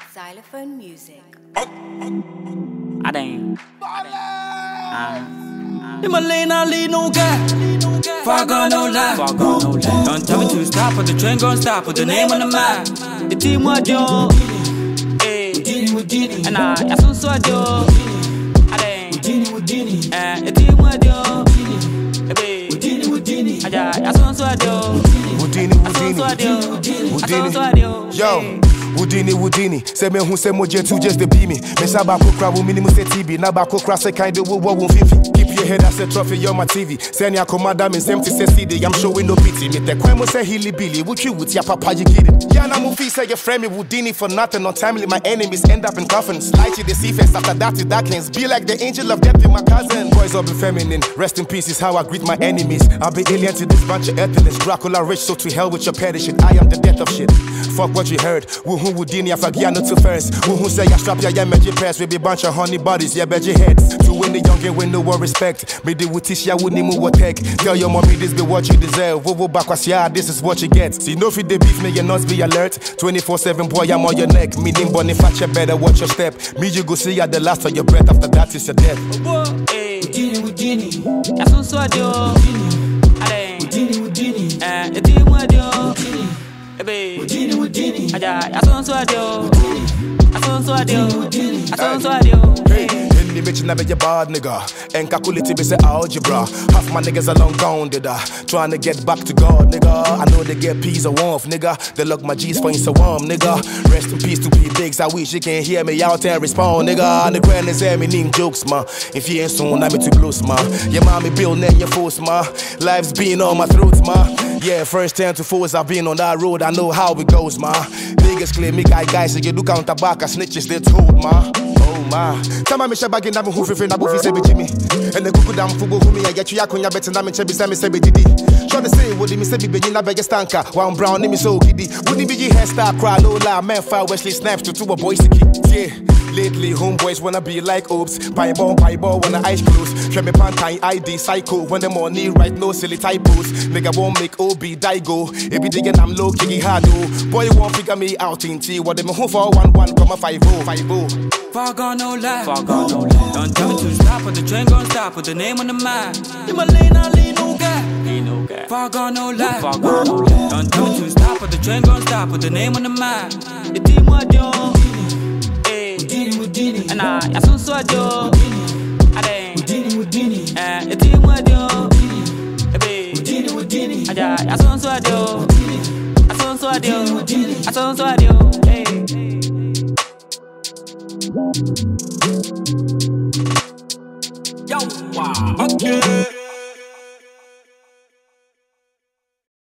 Xylophone music. I dang. Himalaya lead no guy. Fuck on no lie. Don't tell me to stop, but the train gon' stop. Put the name on the map. The team what yo. And I soon saw yo. I dang. The team what yo. I soon saw yo. Yo. Woodini, say me who say moje to just the be me. Me saba kokra wo minimum say TB, na ba kokra say kind of wo won't fit. Keep your head as a trophy, you're my TV. Send your commander, me same to say CD, I'm showing no pity. Me te kwemo say hilly billy, what you with your papa you get it. Yeah, na mo fi say your friend me Woodini for nothing. Untimely, my enemies end up in coffins. Light you the sea face after that to darkness. Be like the angel of death in my cousin. Boys up in feminine, rest in peace is how I greet my enemies. I'll be alien to this bunch of ethnics. Dracula rich, so to hell with your petty shit. I am the death of shit. Fuck what you heard. Woohoo Woodini, I forget not to first. Woohoo say I strap ya magic pass with a bunch of honey bodies, yeah, bet your heads. To win the young and win the world respect. Me the wootish ya wouldn't move what tech. Tell your mommy this be what you deserve. Woo backwards, yeah, this is what you get. See no fit the beef, me you not be alert. 24/7 boy, I'm on your neck. Meaning bunny fat you better watch your step. Me you go see at the last of your breath, after that is your death. Woodini, that's on so yo. Woodini, the team what yo. Woodini, I saw so Hey, bitch, never your bad nigga. And calculate be say algebra. Half my niggas are long gone, did I? Trying to get back to God, nigga. I know they get peas or warmth, nigga. They lock my G's for so warm, nigga. Rest in peace to P Bigs. I wish you can hear me out and respond, nigga. And the grand is me name jokes, ma. If you ain't soon, I'm too close, ma. Your mommy build name your force, ma. Life's been on my throat, ma. Yeah, first 10 to 4s I've been on that road. I know how it goes, ma. Niggas claim me guys, so you do counter back, snitches they told, ma. Oh my. Tama me shaba genda mu hufe na bufi se bejimi. Ene kuku dam fubo humi ya yetu yakonya beti na me chebi se me se bedidi. Sure they say would me se be na bege stanka. One brown me so giddy. Wouldn't be your hairstyle cry no lie. Man fire Wesley snaps to a boy sticky. Yeah. Lately, homeboys wanna be like Oops. Pie ball when the eyes close. Show me pantai ID psycho. When the money right, no silly typos. Nigga won't make OB die go. If you digging, I'm low kicking hard though. Boy, you won't figure me out in T. What them home for 1-1,50. Fuck on no lie. Don't tell me to stop, but the train gon' stop. Put the name on the map. Himalaya lead no guy. Fuck on no lie. Don't tell me to stop, but the train gon' stop. Put the name on the map. The team what yo. And I soon saw yo. I dang. The team what yo. I soon saw yo. I soon saw yo. Yo, wow. Okay.